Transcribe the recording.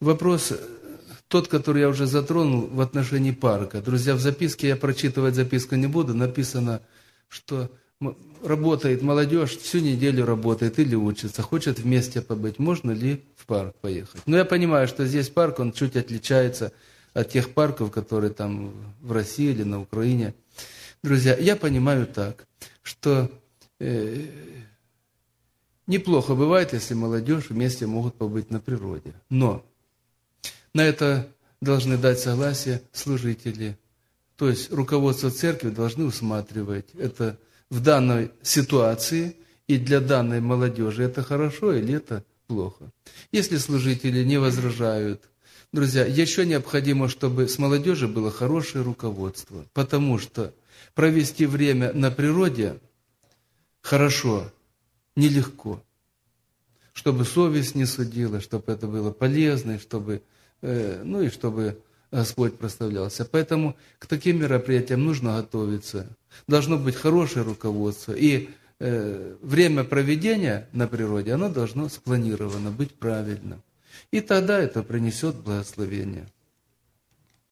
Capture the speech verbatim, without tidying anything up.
вопрос, тот, который я уже затронул в отношении парка. Друзья, в записке, я прочитывать записку не буду, написано, что работает молодежь, всю неделю работает или учится, хочет вместе побыть, можно ли в парк поехать? Но я понимаю, что здесь парк, он чуть отличается от тех парков, которые там в России или на Украине. Друзья, я понимаю так, что э, неплохо бывает, если молодежь вместе могут побыть на природе. Но на это должны дать согласие служители. То есть руководство церкви должны усматривать это в данной ситуации и для данной молодежи. Это хорошо или это плохо. Если служители не возражают, друзья, еще необходимо, чтобы с молодежью было хорошее руководство. Потому что провести время на природе хорошо, нелегко. Чтобы совесть не судила, чтобы это было полезно, чтобы, э, ну и чтобы Господь прославлялся. Поэтому к таким мероприятиям нужно готовиться. Должно быть хорошее руководство. И э, время проведения на природе, оно должно спланировано быть правильным. И тогда это принесет благословение.